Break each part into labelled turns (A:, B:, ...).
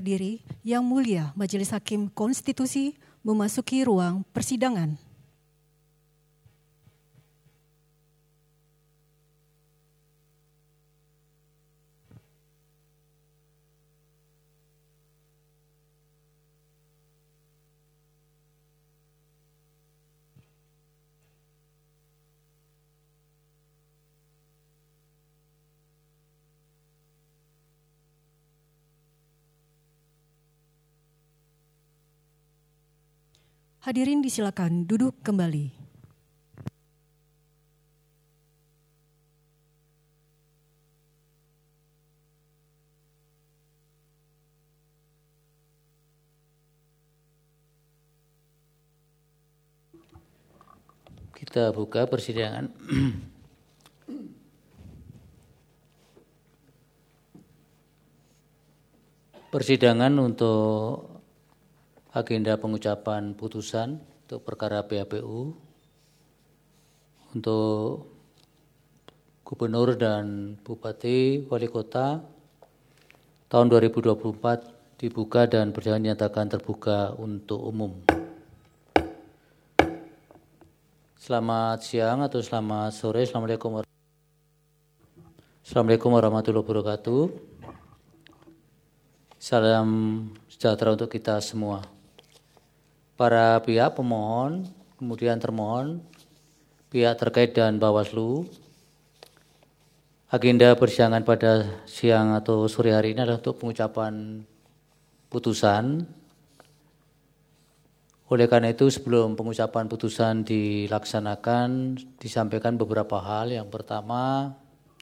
A: berdiri. Yang Mulia Majelis Hakim Konstitusi memasuki ruang persidangan. Hadirin disilakan duduk kembali.
B: Kita buka persidangan. Persidangan untuk agenda pengucapan putusan untuk perkara PHPU untuk Gubernur dan Bupati Wali Kota tahun 2024 dibuka dan berjalan dinyatakan terbuka untuk umum. Selamat siang atau selamat sore. Assalamualaikum warahmatullahi wabarakatuh. Salam sejahtera untuk kita semua. Para pihak pemohon, kemudian termohon, pihak terkait dan Bawaslu. Agenda persidangan pada siang atau sore hari ini adalah untuk pengucapan putusan. Oleh karena itu sebelum pengucapan putusan dilaksanakan, disampaikan beberapa hal. Yang pertama,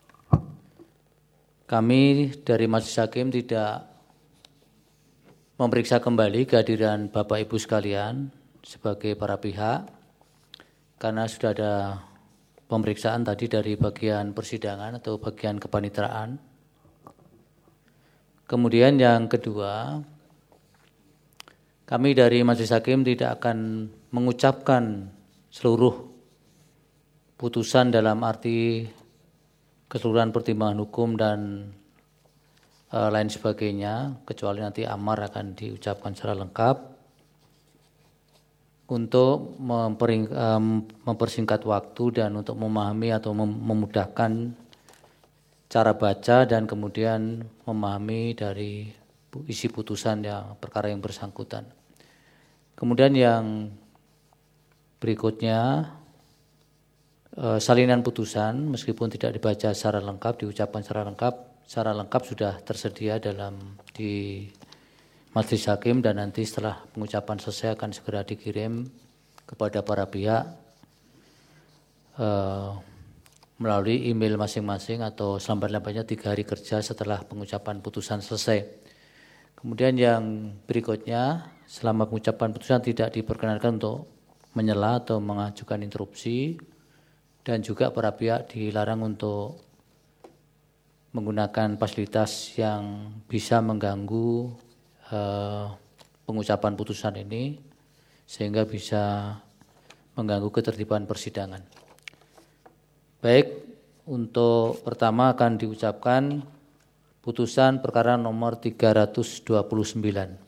B: kami dari Majelis Hakim tidak memeriksa kembali kehadiran Bapak Ibu sekalian sebagai para pihak karena sudah ada pemeriksaan tadi dari bagian persidangan atau bagian kepanitraan. Kemudian yang kedua, kami dari Majelis Hakim tidak akan mengucapkan seluruh putusan dalam arti keseluruhan pertimbangan hukum dan lain sebagainya, kecuali nanti amar akan diucapkan secara lengkap untuk mempersingkat waktu dan untuk memahami atau memudahkan cara baca dan kemudian memahami dari isi putusan yang perkara yang bersangkutan. Kemudian yang berikutnya, salinan putusan meskipun tidak dibaca secara lengkap, diucapkan secara lengkap sudah tersedia di Majelis Hakim dan nanti setelah pengucapan selesai akan segera dikirim kepada para pihak melalui email masing-masing atau selambat-lambatnya 3 hari kerja setelah pengucapan putusan selesai. Kemudian yang berikutnya, selama pengucapan putusan tidak diperkenankan untuk menyela atau mengajukan interupsi dan juga para pihak dilarang untuk menggunakan fasilitas yang bisa mengganggu pengucapan putusan ini sehingga bisa mengganggu ketertiban persidangan. Baik, untuk pertama akan diucapkan putusan perkara nomor 329.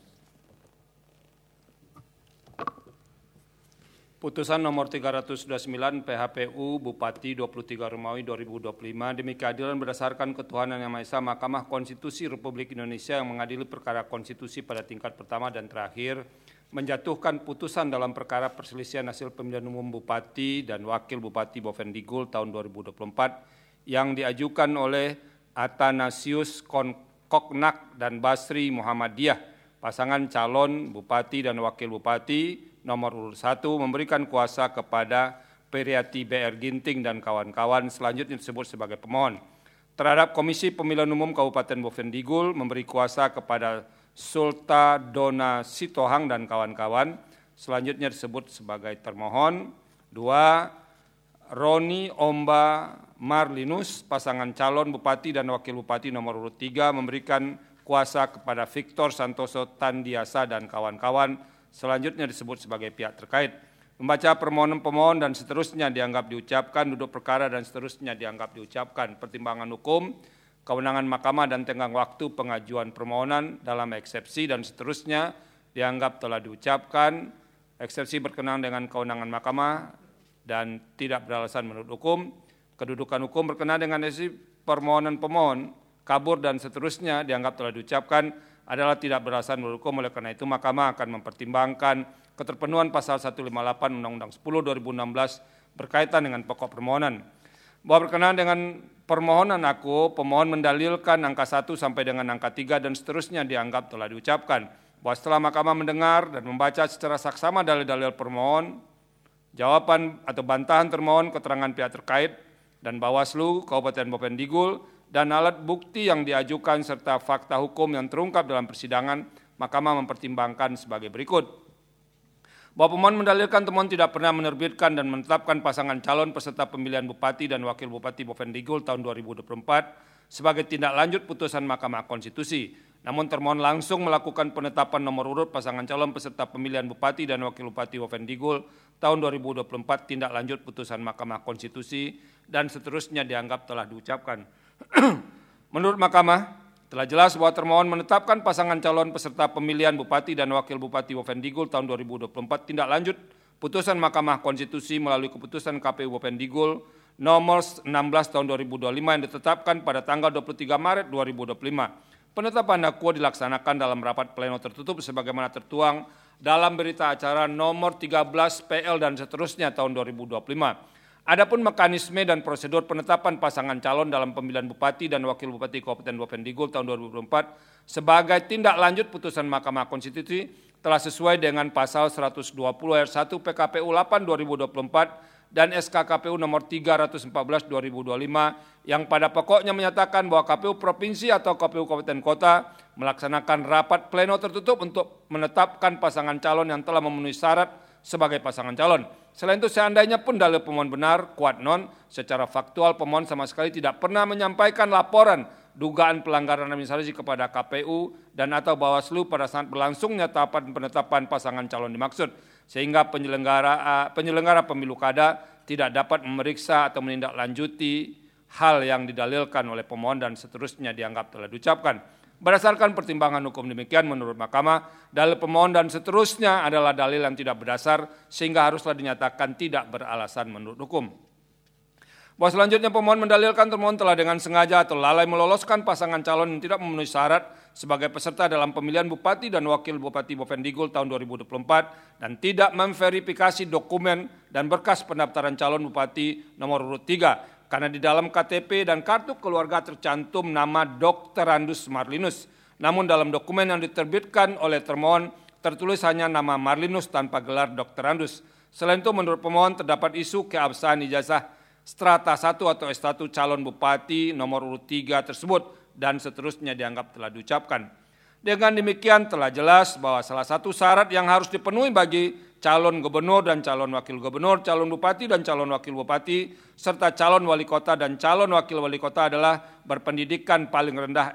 C: Putusan nomor 329 PHPU Bupati 23 Romawi 2025 demi keadilan berdasarkan ketuhanan yang Maha Esa, Mahkamah Konstitusi Republik Indonesia yang mengadili perkara konstitusi pada tingkat pertama dan terakhir menjatuhkan putusan dalam perkara perselisihan hasil pemilihan umum Bupati dan Wakil Bupati Bovendigul tahun 2024 yang diajukan oleh Athanasius Koknak dan Basri Muhammadiyah, pasangan calon Bupati dan Wakil Bupati nomor urut 1 memberikan kuasa kepada Periati BR Ginting dan kawan-kawan selanjutnya disebut sebagai pemohon. Terhadap Komisi Pemilihan Umum Kabupaten Bovendigul memberi kuasa kepada Sulta Dona Sitohang dan kawan-kawan selanjutnya disebut sebagai termohon. 2. Roni Omba Marlinus, pasangan calon Bupati dan Wakil Bupati nomor urut 3 memberikan kuasa kepada Victor Santoso Tandiasa dan kawan-kawan selanjutnya disebut sebagai pihak terkait. Membaca permohonan pemohon dan seterusnya dianggap diucapkan, duduk perkara dan seterusnya dianggap diucapkan. Pertimbangan hukum, kewenangan mahkamah dan tenggang waktu pengajuan permohonan dalam eksepsi dan seterusnya dianggap telah diucapkan. Eksepsi berkenaan dengan kewenangan mahkamah dan tidak beralasan menurut hukum. Kedudukan hukum berkenaan dengan isi permohonan pemohon, kabur dan seterusnya dianggap telah diucapkan adalah tidak beralasan menurut hukum. Oleh karena itu mahkamah akan mempertimbangkan keterpenuhan pasal 158 Undang-Undang 10 2016 berkaitan dengan pokok permohonan. Bahwa berkenaan dengan permohonan aku, pemohon mendalilkan angka 1 sampai dengan angka 3 dan seterusnya dianggap telah diucapkan. Bahwa setelah mahkamah mendengar dan membaca secara saksama dalil-dalil permohon, jawaban atau bantahan termohon, keterangan pihak terkait, dan Bawaslu Kabupaten Boven Digul, dan alat bukti yang diajukan serta fakta hukum yang terungkap dalam persidangan, mahkamah mempertimbangkan sebagai berikut. Bahwa pemohon mendalilkan termohon tidak pernah menerbitkan dan menetapkan pasangan calon peserta pemilihan Bupati dan Wakil Bupati Boven Digul tahun 2024 sebagai tindak lanjut putusan Mahkamah Konstitusi. Namun termohon langsung melakukan penetapan nomor urut pasangan calon peserta pemilihan Bupati dan Wakil Bupati Boven Digul tahun 2024 tindak lanjut putusan Mahkamah Konstitusi dan seterusnya dianggap telah diucapkan. Menurut mahkamah, telah jelas bahwa termohon menetapkan pasangan calon peserta pemilihan Bupati dan Wakil Bupati Boven Digul tahun 2024 tindak lanjut putusan Mahkamah Konstitusi melalui keputusan KPU Boven Digul nomor 16 tahun 2025 yang ditetapkan pada tanggal 23 Maret 2025. Penetapan dakwa dilaksanakan dalam rapat pleno tertutup sebagaimana tertuang dalam berita acara nomor 13 PL dan seterusnya tahun 2025. Adapun mekanisme dan prosedur penetapan pasangan calon dalam pemilihan Bupati dan Wakil Bupati Kabupaten Boven Digul tahun 2024 sebagai tindak lanjut putusan Mahkamah Konstitusi telah sesuai dengan pasal 120 ayat 1 PKPU 8 2024 dan SKKPU nomor 314 2025 yang pada pokoknya menyatakan bahwa KPU Provinsi atau KPU Kabupaten Kota melaksanakan rapat pleno tertutup untuk menetapkan pasangan calon yang telah memenuhi syarat sebagai pasangan calon. Selain itu seandainya pun dalil pemohon benar, kuat non, secara faktual pemohon sama sekali tidak pernah menyampaikan laporan dugaan pelanggaran administrasi kepada KPU dan atau Bawaslu pada saat berlangsungnya tahapan penetapan pasangan calon dimaksud, sehingga penyelenggara pemilu kada tidak dapat memeriksa atau menindaklanjuti hal yang didalilkan oleh pemohon dan seterusnya dianggap telah diucapkan. Berdasarkan pertimbangan hukum demikian menurut mahkamah, dalil pemohon dan seterusnya adalah dalil yang tidak berdasar sehingga haruslah dinyatakan tidak beralasan menurut hukum. Bahwa selanjutnya pemohon mendalilkan termohon telah dengan sengaja atau lalai meloloskan pasangan calon yang tidak memenuhi syarat sebagai peserta dalam pemilihan Bupati dan Wakil Bupati Boven Digul tahun 2024 dan tidak memverifikasi dokumen dan berkas pendaftaran calon Bupati nomor urut 3 karena di dalam KTP dan kartu keluarga tercantum nama Dr. Andus Marlinus. Namun dalam dokumen yang diterbitkan oleh termohon tertulis hanya nama Marlinus tanpa gelar Dr. Andus. Selain itu menurut pemohon terdapat isu keabsahan ijazah strata 1 atau S1 calon Bupati nomor urut 3 tersebut dan seterusnya dianggap telah diucapkan. Dengan demikian telah jelas bahwa salah satu syarat yang harus dipenuhi bagi calon gubernur dan calon wakil gubernur, calon bupati dan calon wakil bupati, serta calon wali kota dan calon wakil wali kota adalah berpendidikan paling rendah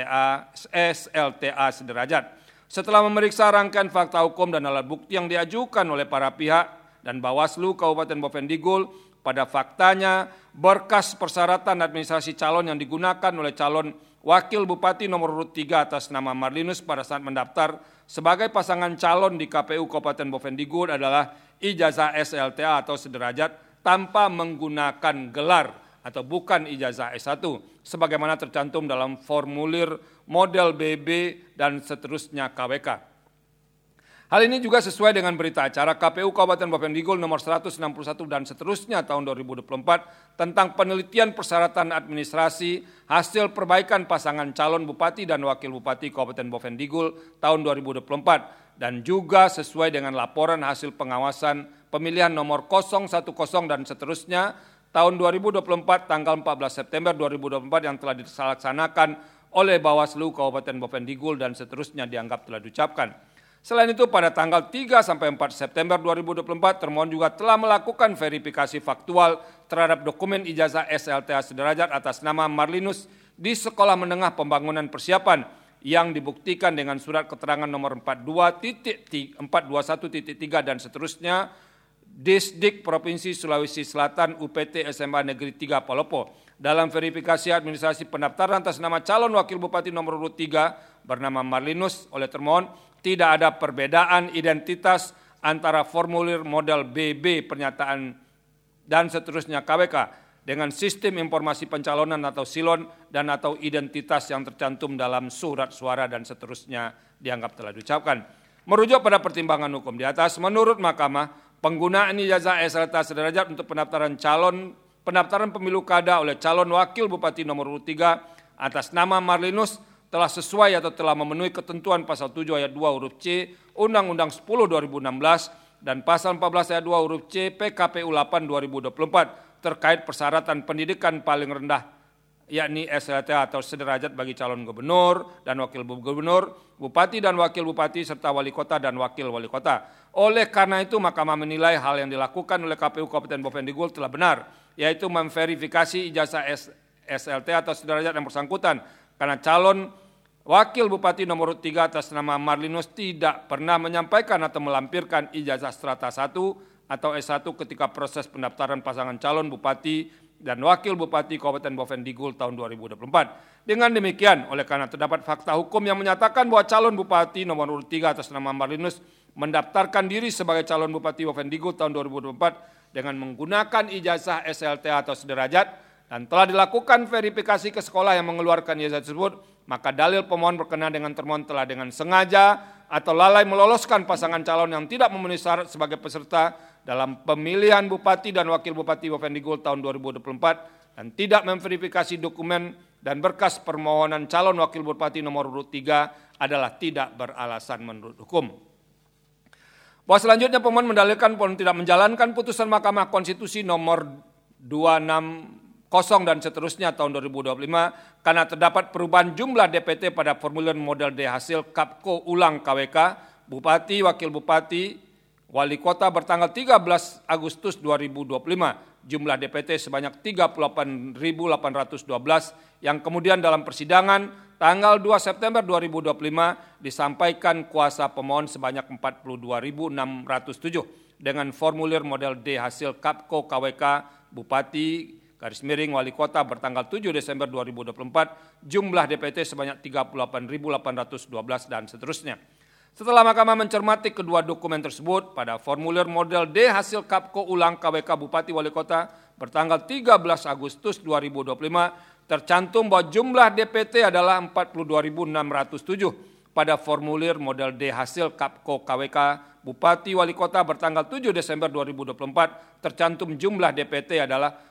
C: SLTA sederajat. Setelah memeriksa rangkaian fakta hukum dan alat bukti yang diajukan oleh para pihak dan Bawaslu Kabupaten Boven Digul, pada faktanya berkas persyaratan administrasi calon yang digunakan oleh calon Wakil Bupati nomor urut 3 atas nama Marlinus pada saat mendaftar sebagai pasangan calon di KPU Kabupaten Boven Digul adalah ijazah SLTA atau sederajat tanpa menggunakan gelar atau bukan ijazah S1 sebagaimana tercantum dalam formulir model BB dan seterusnya KWK. Hal ini juga sesuai dengan berita acara KPU Kabupaten Boven Digul nomor 161 dan seterusnya tahun 2024 tentang penelitian persyaratan administrasi hasil perbaikan pasangan calon Bupati dan Wakil Bupati Kabupaten Boven Digul tahun 2024 dan juga sesuai dengan laporan hasil pengawasan pemilihan nomor 010 dan seterusnya tahun 2024 tanggal 14 September 2024 yang telah dilaksanakan oleh Bawaslu Kabupaten Boven Digul dan seterusnya dianggap telah diucapkan. Selain itu pada tanggal 3 sampai 4 September 2024 termohon juga telah melakukan verifikasi faktual terhadap dokumen ijazah SLTA sederajat atas nama Marlinus di Sekolah Menengah Pembangunan Persiapan yang dibuktikan dengan surat keterangan nomor 421.3 dan seterusnya Disdik Provinsi Sulawesi Selatan UPT SMA Negeri 3 Palopo. Dalam verifikasi administrasi pendaftaran atas nama calon wakil bupati nomor urut 3 bernama Marlinus oleh termohon, tidak ada perbedaan identitas antara formulir model BB pernyataan dan seterusnya KWK dengan sistem informasi pencalonan atau silon dan atau identitas yang tercantum dalam surat suara dan seterusnya dianggap telah diucapkan. Merujuk pada pertimbangan hukum di atas, menurut Mahkamah, penggunaan ijazah SLTA sederajat untuk pendaftaran pemilu kada oleh calon wakil bupati nomor urut 3 atas nama Marlinus telah sesuai atau telah memenuhi ketentuan pasal 7 ayat 2 huruf C Undang-Undang 10 2016 dan pasal 14 ayat 2 huruf C PKPU 8 2024 terkait persyaratan pendidikan paling rendah yakni SLTA atau sederajat bagi calon gubernur dan wakil gubernur, bupati dan wakil bupati serta wali kota dan wakil wali kota. Oleh karena itu Mahkamah menilai hal yang dilakukan oleh KPU Kabupaten Bovendigul telah benar, yaitu memverifikasi ijazah SLTA atau sederajat yang bersangkutan karena calon wakil bupati nomor 3 atas nama Marlinus tidak pernah menyampaikan atau melampirkan ijazah strata 1 atau S1 ketika proses pendaftaran pasangan calon bupati dan wakil bupati Kabupaten Bovendigul tahun 2024. Dengan demikian, oleh karena terdapat fakta hukum yang menyatakan bahwa calon bupati nomor urut 3 atas nama Marlinus mendaftarkan diri sebagai calon bupati Bovendigul tahun 2024 dengan menggunakan ijazah SLTA atau sederajat dan telah dilakukan verifikasi ke sekolah yang mengeluarkan ijazah tersebut, maka dalil pemohon berkenaan dengan termohon telah dengan sengaja atau lalai meloloskan pasangan calon yang tidak memenuhi syarat sebagai peserta dalam pemilihan bupati dan wakil bupati Bovendigul tahun 2024 dan tidak memverifikasi dokumen dan berkas permohonan calon wakil bupati nomor urut 3 adalah tidak beralasan menurut hukum. Bahwa selanjutnya pemohon mendalilkan pemohon tidak menjalankan putusan Mahkamah Konstitusi nomor 260 dan seterusnya tahun 2025 karena terdapat perubahan jumlah DPT pada formulir model D hasil KAPKO ulang KWK, bupati, wakil bupati, wali kota bertanggal 13 Agustus 2025, jumlah DPT sebanyak 38.812 yang kemudian dalam persidangan tanggal 2 September 2025 disampaikan kuasa pemohon sebanyak 42.607 dengan formulir model D hasil KAPKO KWK Bupati /Wali Kota bertanggal 7 Desember 2024, jumlah DPT sebanyak 38.812 dan seterusnya. Setelah Mahkamah mencermati kedua dokumen tersebut, pada formulir model D hasil KAPKO ulang KWK Bupati Wali Kota bertanggal 13 Agustus 2025 tercantum bahwa jumlah DPT adalah 42.607. Pada formulir model D hasil KAPKO KWK Bupati Wali Kota bertanggal 7 Desember 2024 tercantum jumlah DPT adalah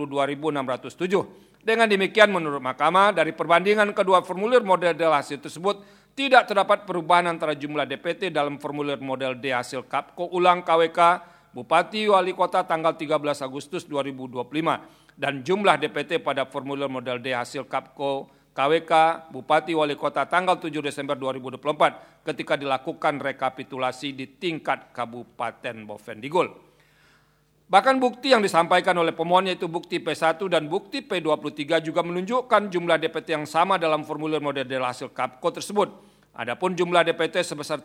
C: 42.607. Dengan demikian menurut Mahkamah dari perbandingan kedua formulir model D hasil tersebut tidak terdapat perubahan antara jumlah DPT dalam formulir model D hasil KAPKO ulang KWK Bupati Wali Kota tanggal 13 Agustus 2025 dan jumlah DPT pada formulir model D hasil KAPKO KWK Bupati Wali Kota tanggal 7 Desember 2024 ketika dilakukan rekapitulasi di tingkat Kabupaten Bovendigul. Bahkan bukti yang disampaikan oleh pemohon yaitu bukti P1 dan bukti P23 juga menunjukkan jumlah DPT yang sama dalam formulir model D hasil KAPKO tersebut. Adapun jumlah DPT sebesar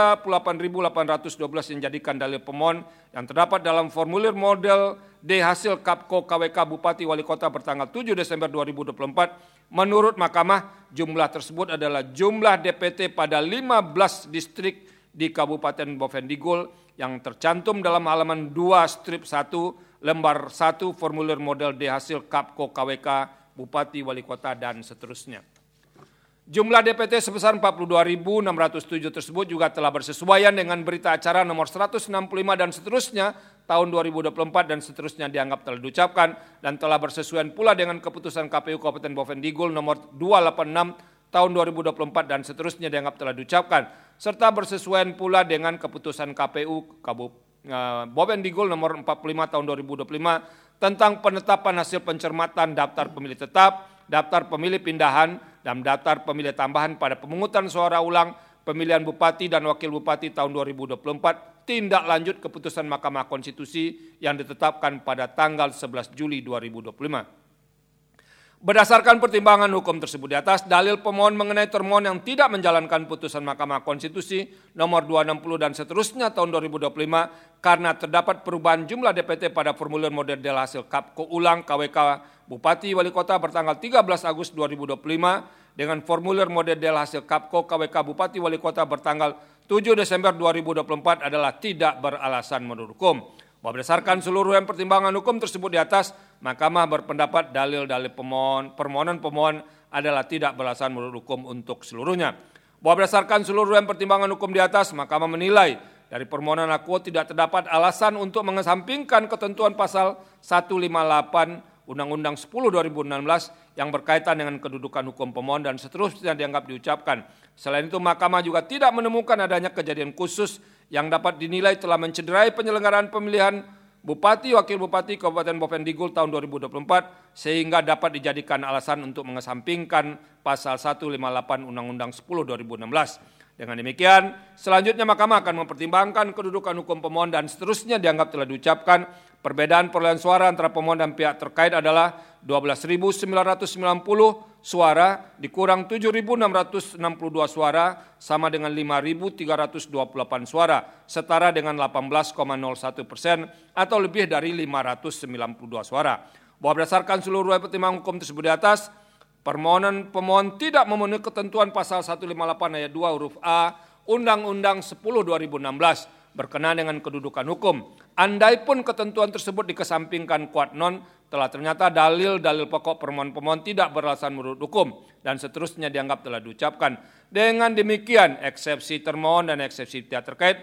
C: 38.812 yang dijadikan dalil pemohon yang terdapat dalam formulir model D hasil KAPKO KWK Bupati Wali Kota bertanggal 7 Desember 2024, menurut Mahkamah jumlah tersebut adalah jumlah DPT pada 15 distrik di Kabupaten Bovendigul yang tercantum dalam halaman 2 strip 1 lembar 1 formulir model D hasil KAPKO KWK Bupati Wali Kota dan seterusnya. Jumlah DPT sebesar 42.607 tersebut juga telah bersesuaian dengan berita acara nomor 165 dan seterusnya tahun 2024 dan seterusnya dianggap telah diucapkan dan telah bersesuaian pula dengan keputusan KPU Kabupaten Bovendigul nomor 286 tahun 2024 dan seterusnya dianggap telah diucapkan serta bersesuaian pula dengan keputusan KPU Bovendigul nomor 45 tahun 2025 tentang penetapan hasil pencermatan daftar pemilih tetap, daftar pemilih pindahan, dan daftar pemilih tambahan pada pemungutan suara ulang pemilihan bupati dan wakil bupati tahun 2024 tindak lanjut keputusan Mahkamah Konstitusi yang ditetapkan pada tanggal 11 Juli 2025. Berdasarkan pertimbangan hukum tersebut di atas, dalil pemohon mengenai termohon yang tidak menjalankan putusan Mahkamah Konstitusi nomor 260 dan seterusnya tahun 2025 karena terdapat perubahan jumlah DPT pada formulir model hasil KAPKO ulang KWK Bupati Wali Kota bertanggal 13 Agustus 2025 dengan formulir model hasil KAPKO KWK Bupati Wali Kota bertanggal 7 Desember 2024 adalah tidak beralasan menurut hukum. Bahwa berdasarkan seluruh pertimbangan hukum tersebut di atas, Mahkamah berpendapat dalil-dalil permohonan pemohon adalah tidak beralasan menurut hukum untuk seluruhnya. Bahwa berdasarkan seluruh pertimbangan hukum di atas, Mahkamah menilai dari permohonan akuo tidak terdapat alasan untuk mengesampingkan ketentuan pasal 158 Undang-Undang 10 2016 yang berkaitan dengan kedudukan hukum pemohon dan seterusnya dianggap diucapkan. Selain itu, Mahkamah juga tidak menemukan adanya kejadian khusus yang dapat dinilai telah mencederai penyelenggaraan pemilihan Bupati, Wakil Bupati Kabupaten Bovendigul tahun 2024 sehingga dapat dijadikan alasan untuk mengesampingkan pasal 158 Undang-Undang 10 2016. Dengan demikian, selanjutnya Mahkamah akan mempertimbangkan kedudukan hukum pemohon dan seterusnya dianggap telah diucapkan. Perbedaan perolehan suara antara pemohon dan pihak terkait adalah 12.990 suara dikurang 7.662 suara sama dengan 5.328 suara, setara dengan 18,01% atau lebih dari 592 suara. Bahwa berdasarkan seluruh pertimbangan hukum tersebut di atas, permohonan pemohon tidak memenuhi ketentuan pasal 158 ayat 2 huruf A Undang-Undang 10 2016 berkenaan dengan kedudukan hukum. Andaipun ketentuan tersebut dikesampingkan quod non, telah ternyata dalil-dalil pokok permohonan pemohon tidak beralasan menurut hukum dan seterusnya dianggap telah diucapkan. Dengan demikian, eksepsi termohon dan eksepsi pihak terkait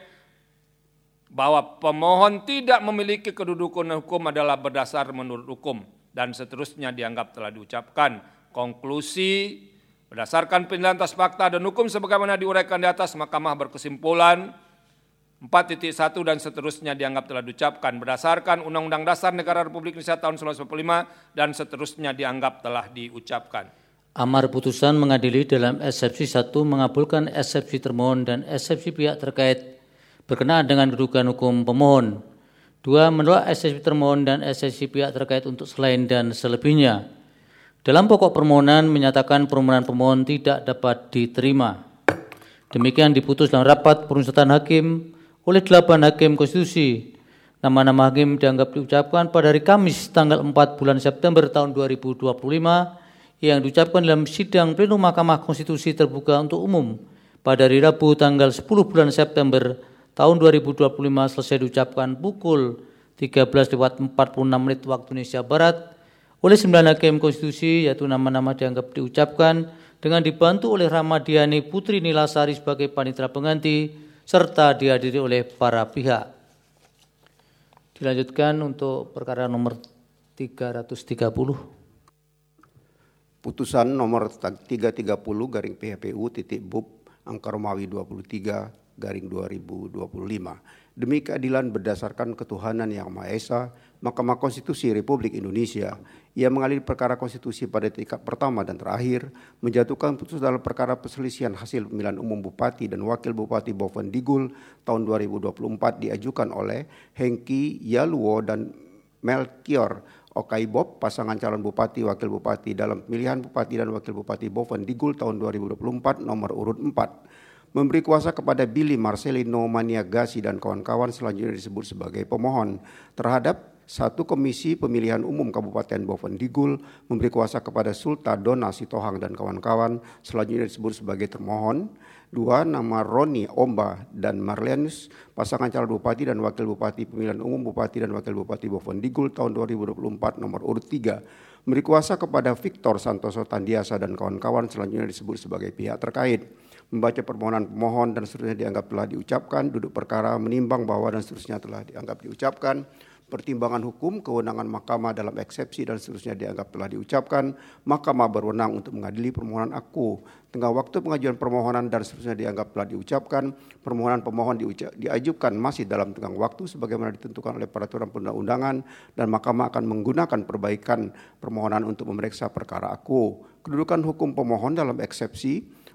C: bahwa pemohon tidak memiliki kedudukan hukum adalah berdasar menurut hukum dan seterusnya dianggap telah diucapkan. Konklusi, berdasarkan penilaian atas fakta dan hukum sebagaimana diuraikan di atas, Mahkamah berkesimpulan 4.1 dan seterusnya dianggap telah diucapkan berdasarkan Undang-Undang Dasar Negara Republik Indonesia tahun 1945 dan seterusnya dianggap telah diucapkan.
B: Amar putusan mengadili dalam eksepsi 1 mengabulkan eksepsi termohon dan eksepsi pihak terkait berkenaan dengan kedudukan hukum pemohon. 2 menolak eksepsi termohon dan eksepsi pihak terkait untuk selain dan selebihnya. Dalam pokok permohonan menyatakan permohonan pemohon tidak dapat diterima. Demikian diputus dalam rapat pemusatan hakim oleh 8 hakim konstitusi. Nama-nama hakim dianggap diucapkan pada hari Kamis tanggal 4 bulan September tahun 2025 yang diucapkan dalam sidang plenum Mahkamah Konstitusi terbuka untuk umum pada hari Rabu tanggal 10 bulan September tahun 2025 selesai diucapkan pukul 13:46 waktu Indonesia Barat oleh 9 hakim konstitusi, yaitu nama-nama dianggap diucapkan dengan dibantu oleh Ramadiani Putri Nilasari sebagai panitera pengganti serta dihadiri oleh para pihak. Dilanjutkan untuk perkara nomor 330.
D: Putusan nomor 330/PHPU.BUP angka Romawi 23/2025. Demi keadilan berdasarkan ketuhanan yang Maha Esa, Mahkamah Konstitusi Republik Indonesia yang mengadili perkara konstitusi pada tingkat pertama dan terakhir menjatuhkan putusan dalam perkara perselisihan hasil pemilihan umum Bupati dan Wakil Bupati Bovendigul tahun 2024 diajukan oleh Hengki Yaluo dan Melkior Okaibob, pasangan calon Bupati Wakil Bupati dalam pemilihan Bupati dan Wakil Bupati Bovendigul tahun 2024 nomor urut 4. Memberi kuasa kepada Billy Marcelino Maniagasi dan kawan-kawan selanjutnya disebut sebagai pemohon terhadap 1 Komisi Pemilihan Umum Kabupaten Bovendigul, memberi kuasa kepada Sulta Dona Sitohang dan kawan-kawan selanjutnya disebut sebagai termohon. 2 nama Roni Omba dan Marlianus, pasangan calon Bupati dan Wakil Bupati Pemilihan Umum Bupati dan Wakil Bupati Bovendigul tahun 2024 nomor urut 3. Memberi kuasa kepada Victor Santoso Tandiasa dan kawan-kawan selanjutnya disebut sebagai pihak terkait. Membaca permohonan pemohon dan seterusnya dianggap telah diucapkan, duduk perkara menimbang bahwa dan seterusnya telah dianggap diucapkan, pertimbangan hukum, kewenangan Mahkamah dalam eksepsi dan seterusnya dianggap telah diucapkan, Mahkamah berwenang untuk mengadili permohonan akuo. Tengah waktu pengajuan permohonan dan seterusnya dianggap telah diucapkan, permohonan pemohon diajukan masih dalam tenggang waktu sebagaimana ditentukan oleh peraturan perundang-undangan dan Mahkamah akan menggunakan perbaikan permohonan untuk memeriksa perkara akuo. Kedudukan hukum pemohon dalam eksepsi,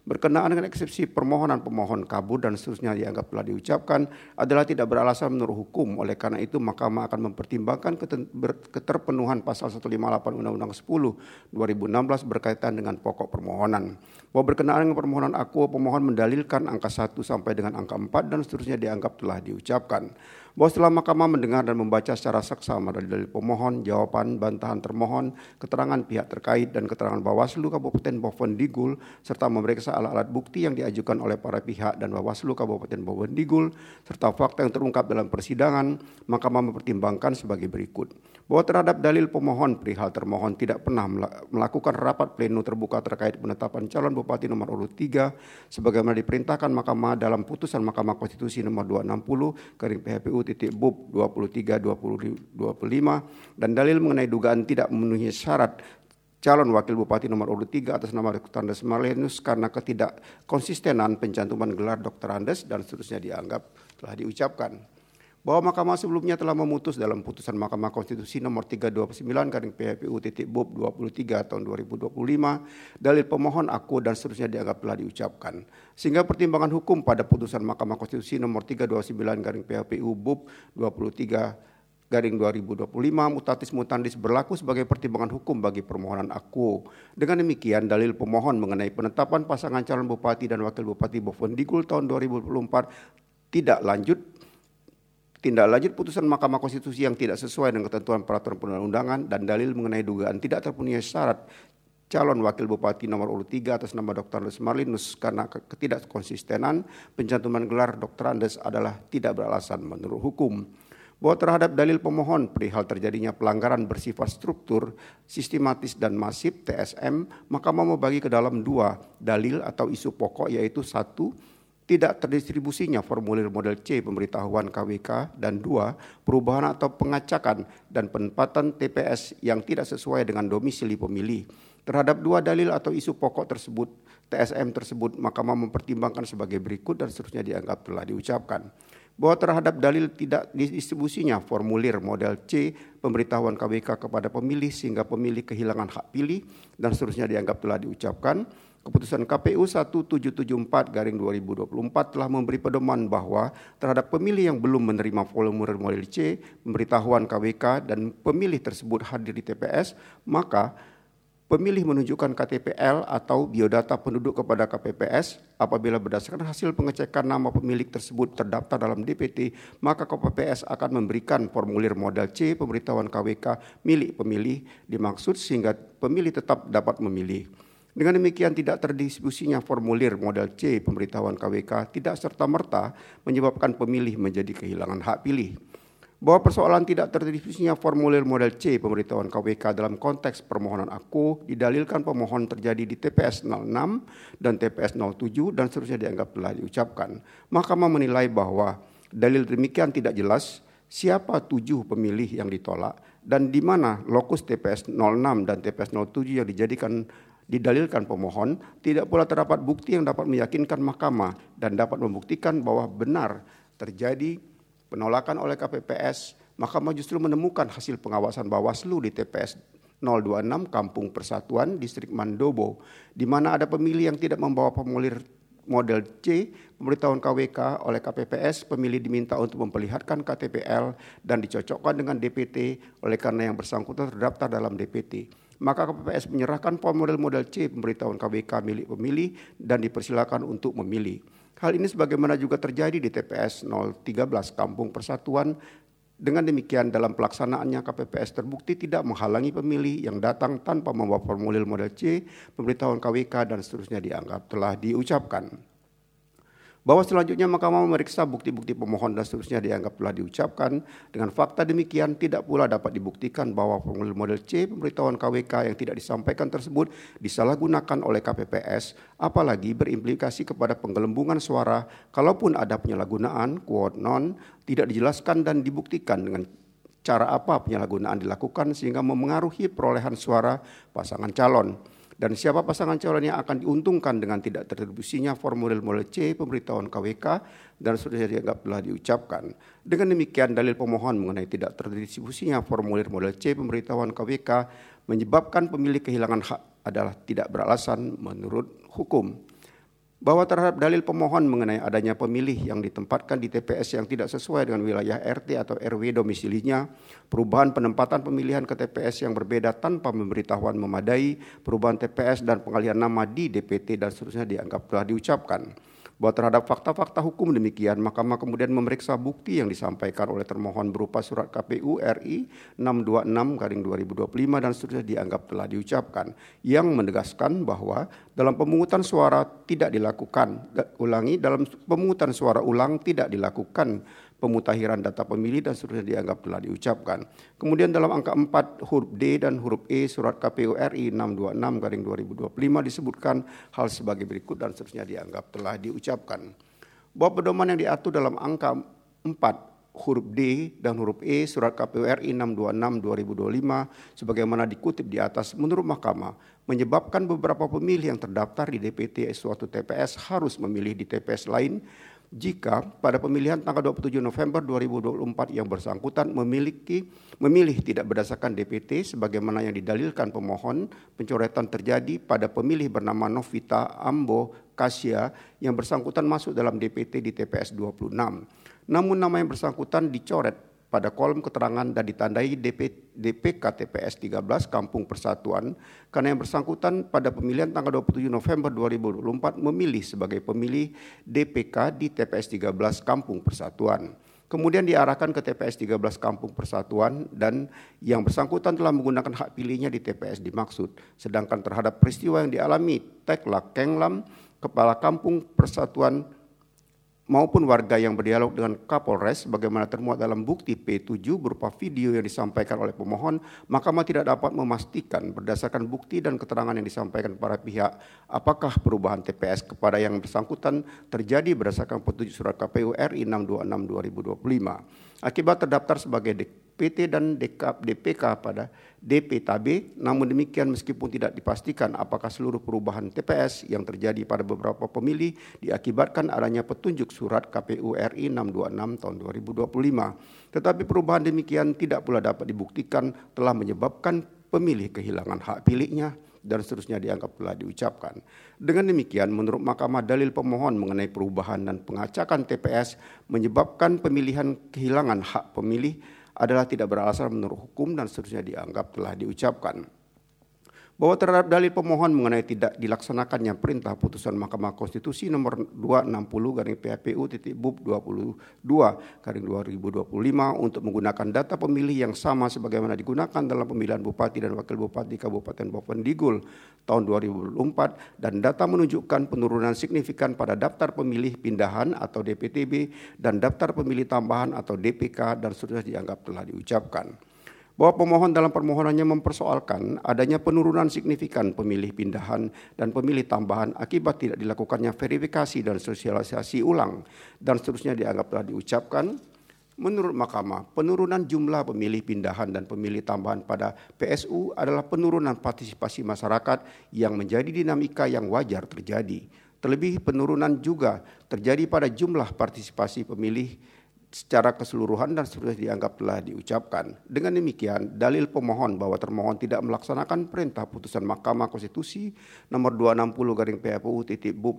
D: berkenaan dengan eksepsi permohonan pemohon kabur dan seterusnya dianggap telah diucapkan adalah tidak beralasan menurut hukum. Oleh karena itu Mahkamah akan mempertimbangkan keterpenuhan pasal 158 Undang-Undang 10 2016 berkaitan dengan pokok permohonan. Bahwa berkenaan dengan permohonan akuo, pemohon mendalilkan angka 1 sampai dengan angka 4 dan seterusnya dianggap telah diucapkan. Bahwa setelah Mahkamah mendengar dan membaca secara saksama dalil pemohon, jawaban, bantahan termohon, keterangan pihak terkait dan keterangan Bawaslu Kabupaten Bovendigul serta memeriksa alat-alat bukti yang diajukan oleh para pihak dan Bawaslu Kabupaten Bovendigul serta fakta yang terungkap dalam persidangan, Mahkamah mempertimbangkan sebagai berikut. Bahwa terhadap dalil pemohon perihal termohon tidak pernah melakukan rapat pleno terbuka terkait penetapan calon bupati nomor urut 3 sebagaimana diperintahkan Mahkamah dalam putusan Mahkamah Konstitusi nomor 260/PHPU-BUP 23/2025 dan dalil mengenai dugaan tidak memenuhi syarat calon wakil bupati nomor urut 3 atas nama Dr. Andes Marlenus karena ketidakkonsistenan pencantuman gelar Dr. Andes dan seterusnya dianggap telah diucapkan. Bahwa Mahkamah sebelumnya telah memutus dalam putusan Mahkamah Konstitusi nomor 329/PHPU-BUP 23 tahun 2025 dalil pemohon akuo dan seterusnya dianggap telah diucapkan. Sehingga pertimbangan hukum pada putusan Mahkamah Konstitusi nomor 329/PHPU-BUP 23/2025 mutatis mutandis berlaku sebagai pertimbangan hukum bagi permohonan akuo. Dengan demikian, dalil pemohon mengenai penetapan pasangan calon bupati dan wakil bupati Bovendigul tahun 2024 tindak lanjut putusan Mahkamah Konstitusi yang tidak sesuai dengan ketentuan peraturan perundang-undangan dan dalil mengenai dugaan tidak terpenuhi syarat calon wakil bupati nomor urut 3 atas nama Dr. Andes Marlenus karena ketidakkonsistenan pencantuman gelar Dr. Andes adalah tidak beralasan menurut hukum. Bahwa terhadap dalil pemohon perihal terjadinya pelanggaran bersifat struktur, sistematis dan masif TSM, Mahkamah membagi ke dalam 2 dalil atau isu pokok yaitu 1. Tidak terdistribusinya formulir model C pemberitahuan KWK dan 2. Perubahan atau pengacakan dan penempatan TPS yang tidak sesuai dengan domisili pemilih. Terhadap 2 dalil atau isu pokok tersebut, TSM tersebut Mahkamah mempertimbangkan sebagai berikut dan seterusnya dianggap telah diucapkan. Bahwa terhadap dalil tidak didistribusinya formulir model C pemberitahuan KWK kepada pemilih sehingga pemilih kehilangan hak pilih dan seterusnya dianggap telah diucapkan. Keputusan KPU 1774/2024 telah memberi pedoman bahwa terhadap pemilih yang belum menerima formulir model C pemberitahuan KWK dan pemilih tersebut hadir di TPS, maka pemilih menunjukkan KTPL atau biodata penduduk kepada KPPS. Apabila berdasarkan hasil pengecekan nama pemilik tersebut terdaftar dalam DPT, maka KPPS akan memberikan formulir model C pemberitahuan KWK milik pemilih dimaksud sehingga pemilih tetap dapat memilih. Dengan demikian tidak terdistribusinya formulir model C pemberitahuan KWK tidak serta-merta menyebabkan pemilih menjadi kehilangan hak pilih. Bahwa persoalan tidak terdistribusinya formulir model C pemberitahuan KWK dalam konteks permohonan akuo didalilkan pemohon terjadi di TPS 06 dan TPS 07 dan seterusnya dianggap telah diucapkan. Mahkamah menilai bahwa dalil demikian tidak jelas siapa 7 pemilih yang ditolak dan di mana lokus TPS 06 dan TPS 07 yang didalilkan pemohon, tidak pula terdapat bukti yang dapat meyakinkan Mahkamah dan dapat membuktikan bahwa benar terjadi penolakan oleh KPPS. Mahkamah justru menemukan hasil pengawasan Bawaslu di TPS 026 Kampung Persatuan, Distrik Mandobo, di mana ada pemilih yang tidak membawa formulir model C pemberitahuan KWK oleh KPPS. Pemilih diminta untuk memperlihatkan KTPL dan dicocokkan dengan DPT oleh karena yang bersangkutan terdaftar dalam DPT. Maka KPPS menyerahkan formulir model C pemberitahuan KWK milik pemilih dan dipersilakan untuk memilih. Hal ini sebagaimana juga terjadi di TPS 013 Kampung Persatuan. Dengan demikian dalam pelaksanaannya KPPS terbukti tidak menghalangi pemilih yang datang tanpa membawa formulir model C pemberitahuan KWK dan seterusnya dianggap telah diucapkan. Bahwa selanjutnya Mahkamah memeriksa bukti-bukti pemohon dan seterusnya dianggap telah diucapkan. Dengan fakta demikian tidak pula dapat dibuktikan bahwa formulir model C pemberitahuan KWK yang tidak disampaikan tersebut disalahgunakan oleh KPPS, apalagi berimplikasi kepada penggelembungan suara. Kalaupun ada penyalahgunaan, quote non, tidak dijelaskan dan dibuktikan dengan cara apa penyalahgunaan dilakukan sehingga memengaruhi perolehan suara pasangan calon. Dan siapa pasangan calon yang akan diuntungkan dengan tidak terdistribusinya formulir model C pemberitahuan KWK dan sudah dianggap telah diucapkan. Dengan demikian dalil pemohon mengenai tidak terdistribusinya formulir model C pemberitahuan KWK menyebabkan pemilih kehilangan hak adalah tidak beralasan menurut hukum. bahwa terhadap dalil pemohon mengenai adanya pemilih yang ditempatkan di TPS yang tidak sesuai dengan wilayah RT atau RW domisilinya, perubahan penempatan pemilihan ke TPS yang berbeda tanpa pemberitahuan memadai, perubahan TPS dan pengalihan nama di DPT dan seterusnya dianggap telah diucapkan. Bahwa terhadap fakta-fakta hukum demikian, Mahkamah kemudian memeriksa bukti yang disampaikan oleh termohon berupa surat KPU RI 626/2025 dan seterusnya dianggap telah diucapkan, yang menegaskan bahwa dalam pemungutan suara dalam pemungutan suara ulang tidak dilakukan pemutakhiran data pemilih dan seterusnya dianggap telah diucapkan. Kemudian dalam angka 4 huruf D dan huruf E surat KPU RI 626/2025 disebutkan hal sebagai berikut dan seterusnya dianggap telah diucapkan. Bahwa pedoman yang diatur dalam angka 4 huruf D dan huruf E surat KPU RI 626/2025 sebagaimana dikutip di atas menurut Mahkamah menyebabkan beberapa pemilih yang terdaftar di DPT suatu TPS harus memilih di TPS lain jika pada pemilihan tanggal 27 November 2024 yang bersangkutan memilih tidak berdasarkan DPT sebagaimana yang didalilkan pemohon, pencoretan terjadi pada pemilih bernama Novita Ambo Kasya yang bersangkutan masuk dalam DPT di TPS 26. Namun nama yang bersangkutan dicoret pada kolom keterangan dan ditandai DPK TPS 13 Kampung Persatuan karena yang bersangkutan pada pemilihan tanggal 27 November 2024 memilih sebagai pemilih DPK di TPS 13 Kampung Persatuan. Kemudian diarahkan ke TPS 13 Kampung Persatuan dan yang bersangkutan telah menggunakan hak pilihnya di TPS dimaksud. Sedangkan terhadap peristiwa yang dialami Teklak Kenglam, Kepala Kampung Persatuan maupun warga yang berdialog dengan Kapolres sebagaimana termuat dalam bukti P7 berupa video yang disampaikan oleh pemohon, Mahkamah tidak dapat memastikan berdasarkan bukti dan keterangan yang disampaikan para pihak apakah perubahan TPS kepada yang bersangkutan terjadi berdasarkan petunjuk surat KPU RI 626/2025. Akibat terdaftar sebagai DPT dan DPK pada DPTB, namun demikian meskipun tidak dipastikan apakah seluruh perubahan TPS yang terjadi pada beberapa pemilih diakibatkan adanya petunjuk surat KPU RI 626 tahun 2025. Tetapi perubahan demikian tidak pula dapat dibuktikan telah menyebabkan pemilih kehilangan hak pilihnya dan seterusnya dianggap telah diucapkan. Dengan demikian, menurut Mahkamah dalil pemohon mengenai perubahan dan pengacakan TPS menyebabkan pemilihan kehilangan hak pemilih adalah tidak beralasan menurut hukum dan seterusnya dianggap telah diucapkan. Bahwa terhadap dalil pemohon mengenai tidak dilaksanakannya perintah putusan Mahkamah Konstitusi nomor 260/PHPU-BUP 22/2025 untuk menggunakan data pemilih yang sama sebagaimana digunakan dalam pemilihan Bupati dan Wakil Bupati Kabupaten Bovendigul tahun 2024 dan data menunjukkan penurunan signifikan pada daftar pemilih pindahan atau DPTB dan daftar pemilih tambahan atau DPK dan seterusnya dianggap telah diucapkan. Bahwa pemohon dalam permohonannya mempersoalkan adanya penurunan signifikan pemilih pindahan dan pemilih tambahan akibat tidak dilakukannya verifikasi dan sosialisasi ulang dan seterusnya dianggap telah diucapkan. Menurut Mahkamah, penurunan jumlah pemilih pindahan dan pemilih tambahan pada PSU adalah penurunan partisipasi masyarakat yang menjadi dinamika yang wajar terjadi. Terlebih penurunan juga terjadi pada jumlah partisipasi pemilih secara keseluruhan dan seterusnya dianggap telah diucapkan. Dengan demikian, dalil pemohon bahwa termohon tidak melaksanakan perintah putusan Mahkamah Konstitusi nomor 260/PHPU-BUP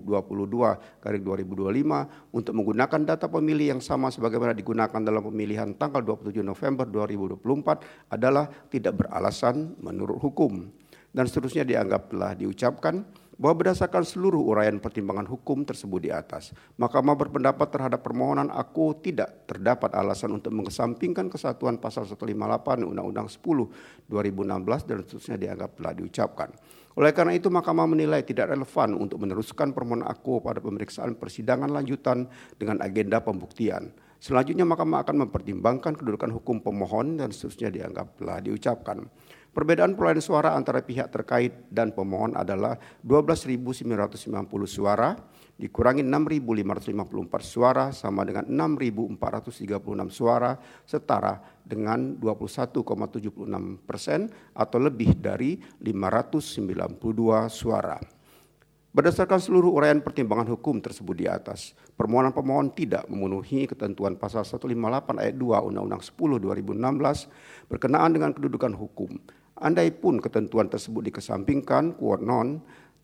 D: 22/2025 untuk menggunakan data pemilih yang sama sebagaimana digunakan dalam pemilihan tanggal 27 November 2024 adalah tidak beralasan menurut hukum. Dan seterusnya dianggap telah diucapkan. Bahwa berdasarkan seluruh uraian pertimbangan hukum tersebut di atas, Mahkamah berpendapat terhadap permohonan aku tidak terdapat alasan untuk mengesampingkan kesatuan pasal 158 Undang-Undang 10/2016 dan seterusnya dianggap telah diucapkan. Oleh karena itu, Mahkamah menilai tidak relevan untuk meneruskan permohonan aku pada pemeriksaan persidangan lanjutan dengan agenda pembuktian. Selanjutnya, Mahkamah akan mempertimbangkan kedudukan hukum pemohon dan seterusnya dianggap telah diucapkan. Perbedaan perolehan suara antara pihak terkait dan pemohon adalah 12.990 suara dikurangi 6.554 suara sama dengan 6.436 suara setara dengan 21,76% atau lebih dari 592 suara. Berdasarkan seluruh uraian pertimbangan hukum tersebut di atas, permohonan pemohon tidak memenuhi ketentuan pasal 158 ayat 2 Undang-Undang 10/2016 berkenaan dengan kedudukan hukum. Andaipun ketentuan tersebut dikesampingkan, quod non,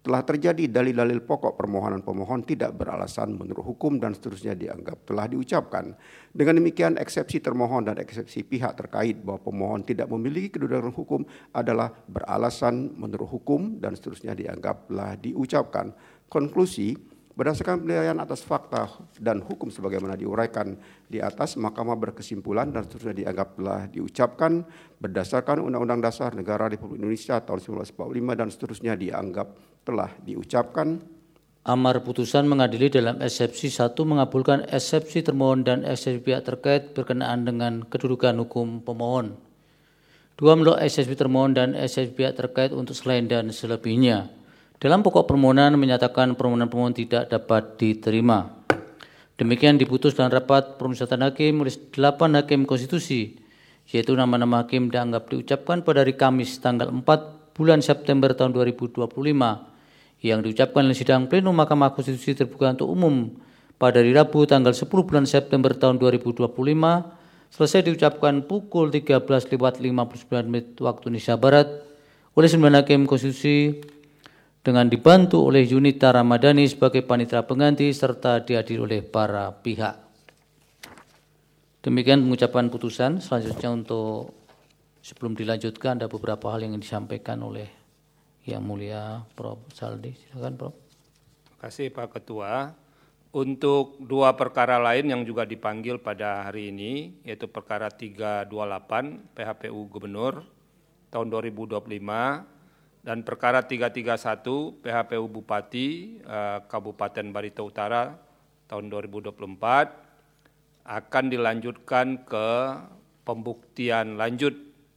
D: telah terjadi dalil-dalil pokok permohonan pemohon tidak beralasan menurut hukum dan seterusnya dianggap telah diucapkan. Dengan demikian eksepsi termohon dan eksepsi pihak terkait bahwa pemohon tidak memiliki kedudukan hukum adalah beralasan menurut hukum dan seterusnya dianggap telah diucapkan. Konklusi, berdasarkan penilaian atas fakta dan hukum sebagaimana diuraikan di atas, Mahkamah berkesimpulan dan seterusnya dianggap telah diucapkan berdasarkan Undang-Undang Dasar Negara Republik Indonesia tahun 1945 dan seterusnya dianggap telah diucapkan.
B: Amar putusan mengadili dalam eksepsi 1 mengabulkan eksepsi termohon dan eksepsi pihak terkait berkenaan dengan kedudukan hukum pemohon. 2 menolak eksepsi termohon dan eksepsi pihak terkait untuk selain dan selebihnya. Dalam pokok permohonan menyatakan permohonan pemohon tidak dapat diterima. Demikian diputus dalam rapat permusyawaratan hakim oleh 8 hakim konstitusi, yaitu nama-nama hakim dianggap diucapkan pada hari Kamis tanggal 4 bulan September tahun 2025 yang diucapkan oleh sidang plenum Mahkamah Konstitusi terbuka untuk umum pada hari Rabu tanggal 10 bulan September tahun 2025 selesai diucapkan pukul 13.59 waktu Indonesia Barat oleh 9 hakim konstitusi dengan dibantu oleh Yunita Ramadhani sebagai panitera pengganti serta dihadiri oleh para pihak. Demikian pengucapan putusan. Selanjutnya untuk sebelum dilanjutkan ada beberapa hal yang disampaikan oleh Yang Mulia Prof. Saldi. Silakan Prof.
C: Terima kasih Pak Ketua. Untuk 2 perkara lain yang juga dipanggil pada hari ini, yaitu perkara 328 PHPU Gubernur tahun 2025 dan perkara 331 PHPU Bupati Kabupaten Barito Utara tahun 2024 akan dilanjutkan ke pembuktian lanjut.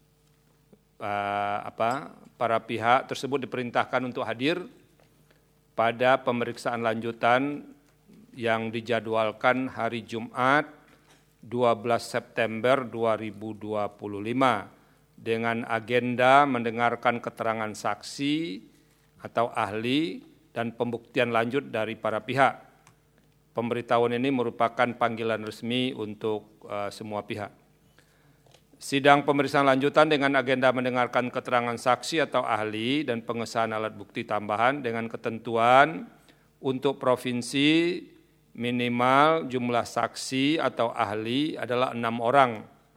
C: Para pihak tersebut diperintahkan untuk hadir pada pemeriksaan lanjutan yang dijadwalkan hari Jumat 12 September 2025 dengan agenda mendengarkan keterangan saksi atau ahli dan pembuktian lanjut dari para pihak. Pemberitahuan ini merupakan panggilan resmi untuk semua pihak. Sidang pemeriksaan lanjutan dengan agenda mendengarkan keterangan saksi atau ahli dan pengesahan alat bukti tambahan dengan ketentuan untuk provinsi minimal jumlah saksi atau ahli adalah 6 orang.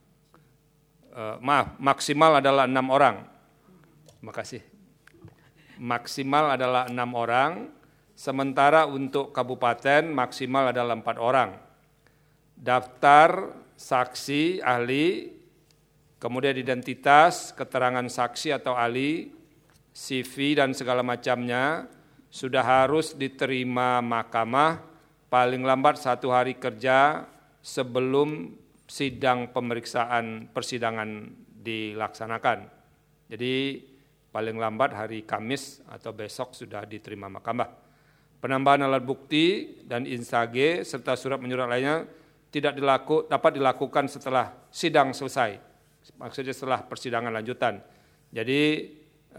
C: Maksimal adalah 6 orang. Terima kasih. Maksimal adalah 6 orang, sementara untuk kabupaten maksimal adalah 4 orang. Daftar saksi, ahli, kemudian identitas, keterangan saksi atau ahli, CV dan segala macamnya sudah harus diterima mahkamah paling lambat 1 hari kerja sebelum sidang persidangan dilaksanakan. Jadi paling lambat hari Kamis atau besok sudah diterima mahkamah. Penambahan alat bukti dan insage serta surat menyurat lainnya tidak dapat dilakukan setelah sidang selesai. Maksudnya setelah persidangan lanjutan. Jadi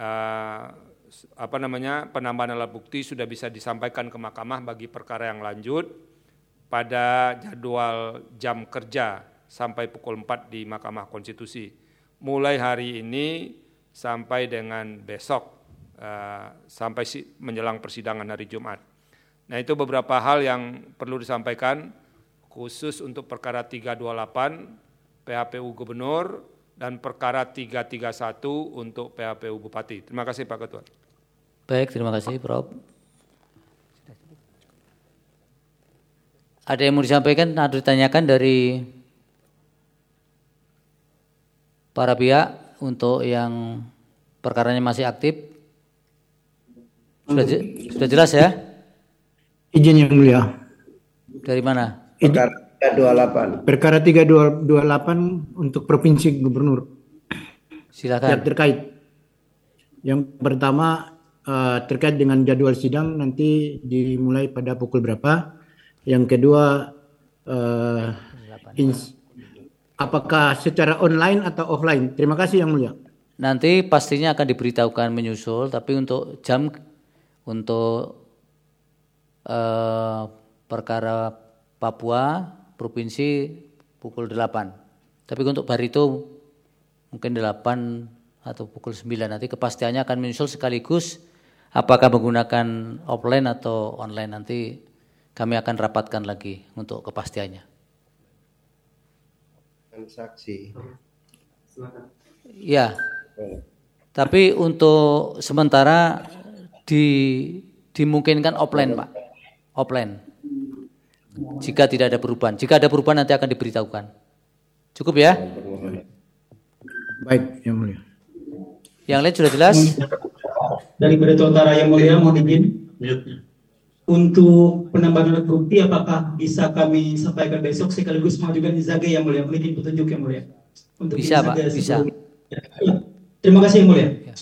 C: penambahan alat bukti sudah bisa disampaikan ke mahkamah bagi perkara yang lanjut pada jadwal jam kerja sampai pukul 4 di Mahkamah Konstitusi. Mulai hari ini sampai dengan besok, sampai menjelang persidangan hari Jumat. Nah itu beberapa hal yang perlu disampaikan khusus untuk perkara 328 PHPU Gubernur dan perkara 331 untuk PHPU Bupati. Terima kasih Pak Ketua.
B: Baik, terima kasih Prof. Ada yang mau disampaikan atau ditanyakan dari para pihak untuk yang perkaranya masih aktif? Sudah jelas ya?
E: Izin Yang Mulia.
B: Dari mana?
D: Perkara 328.
E: Perkara 328 untuk Provinsi Gubernur.
B: Silakan.
E: Yang terkait. Yang pertama terkait dengan jadwal sidang nanti dimulai pada pukul berapa? Yang kedua apakah secara online atau offline? Terima kasih Yang Mulia.
B: Nanti pastinya akan diberitahukan menyusul, tapi untuk jam untuk perkara Papua Provinsi pukul 8. Tapi untuk Barito mungkin 8 atau pukul 9. Nanti kepastiannya akan menyusul sekaligus Apakah menggunakan offline atau online, nanti kami akan rapatkan lagi untuk kepastiannya.
D: Saksi.
B: Ya, tapi untuk sementara dimungkinkan offline, Pak. Offline. Jika tidak ada perubahan. Jika ada perubahan nanti akan diberitahukan. Cukup ya?
E: Baik, Yang Mulia.
B: Yang lain sudah jelas?
F: Dari Bidang Utara Yang Mulia, mohon izin. Untuk penambahan alat bukti, apakah bisa kami sampaikan besok sekaligus mengajukan izage Yang Mulia, mohon izin petunjuk Yang Mulia. Untuk
B: bisa Pak, bisa.
F: Ya. Terima kasih Yang Mulia.
B: Ya.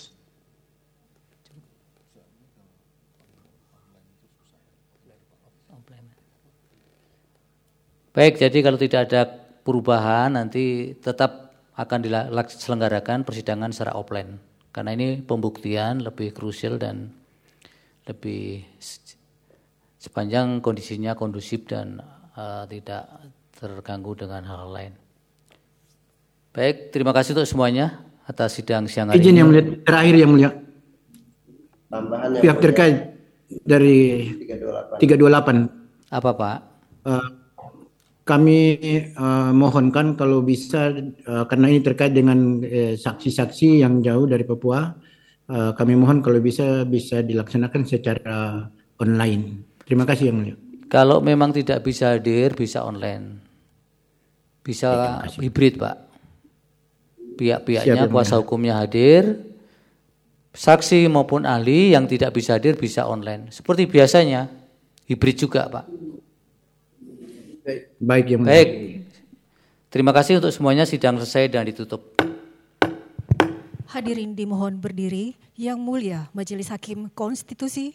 B: Baik, jadi kalau tidak ada perubahan nanti tetap akan diselenggarakan persidangan secara offline. Karena ini pembuktian lebih krusial dan lebih sepanjang kondisinya kondusif dan tidak terganggu dengan hal lain. Baik, terima kasih untuk semuanya atas sidang siang hari
E: Izin
B: ini.
E: Yang Mulia, terakhir Yang Mulia.
D: Tambahan yang
E: Pihak terkait dari 328.
B: Apa Pak?
E: Kami mohonkan kalau bisa, karena ini terkait dengan saksi-saksi yang jauh dari Papua, kami mohon kalau bisa dilaksanakan secara online. Terima kasih Yang Mulia.
B: Kalau memang tidak bisa hadir, bisa online. Bisa hibrid Pak. Pihak-pihaknya, kuasa hukumnya hadir, saksi maupun ahli yang tidak bisa hadir bisa online. Seperti biasanya, hibrid juga Pak.
E: Baik Yang Mulia.
B: Baik, terima kasih untuk semuanya, sidang selesai dan ditutup.
A: Hadirin dimohon berdiri. Yang Mulia Majelis Hakim Konstitusi